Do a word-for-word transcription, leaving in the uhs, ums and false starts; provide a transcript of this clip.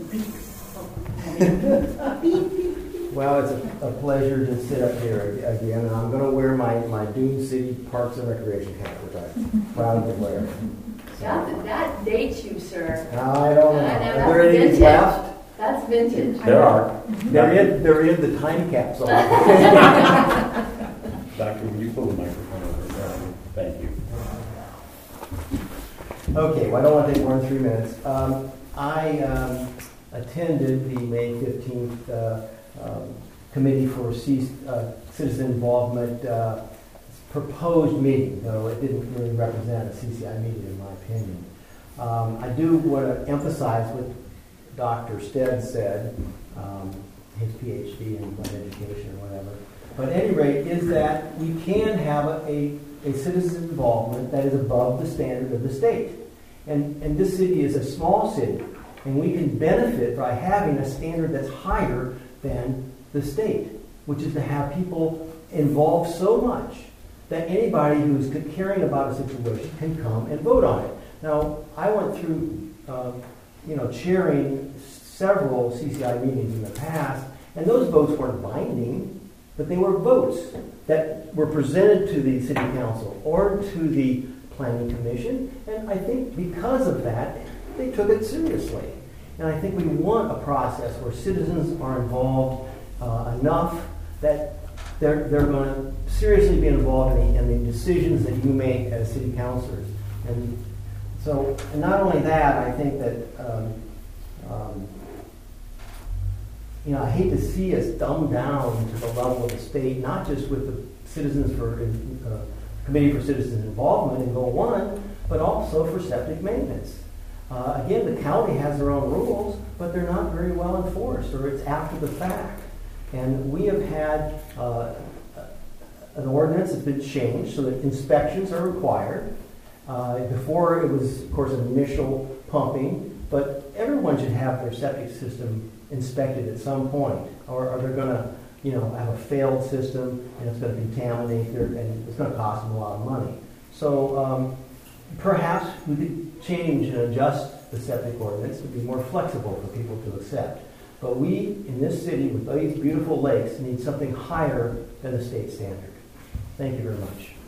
Well, it's a, a pleasure to sit up here again, and I'm going to wear my, my Dune City Parks and Recreation hat, which I'm proud to wear. That, that dates you, sir. I don't know. Uh, no, Are that's there any vintage. left? That's vintage. There are. They're in, they're in the time capsule. Doctor, will you pull the microphone over? Um, Thank you. Okay, well, I don't want to take more than three minutes. Um, I um, attended the May fifteenth uh, um, Committee for C- uh, Citizen Involvement uh, proposed meeting, though it didn't really represent a C C I meeting in my opinion. Um, I do want to emphasize what Doctor Stead said, um, his P H D in blood education or whatever. But at any rate, is that we can have a, a citizen involvement that is above the standard of the state. And, and this city is a small city, and we can benefit by having a standard that's higher than the state, which is to have people involved so much that anybody who's caring about a situation can come and vote on it. Now, I went through, um, you know, chairing several C C I meetings in the past, and those votes weren't binding, but they were votes that were presented to the city council or to the planning commission, and I think because of that, they took it seriously. And I think we want a process where citizens are involved uh, enough that they're, they're going to seriously be involved in the, in the decisions that you make as city councilors. And so, and not only that, I think that, um, um, you know, I hate to see us dumbed down to the level of the state, not just with the Citizens for uh, Committee for Citizen Involvement in Goal One, but also for septic maintenance. Uh, again, the county has their own rules, but they're not very well enforced, or it's after the fact. And we have had uh, an ordinance that's been changed so that inspections are required. Uh, before it was, of course, initial pumping, but everyone should have their septic system inspected at some point, or, or they're going to, you know, have a failed system and it's going to contaminate their, and it's going to cost them a lot of money. So um, perhaps we could change and adjust the septic ordinance to be more flexible for people to accept. But we, in this city, with these beautiful lakes, need something higher than the state standard. Thank you very much.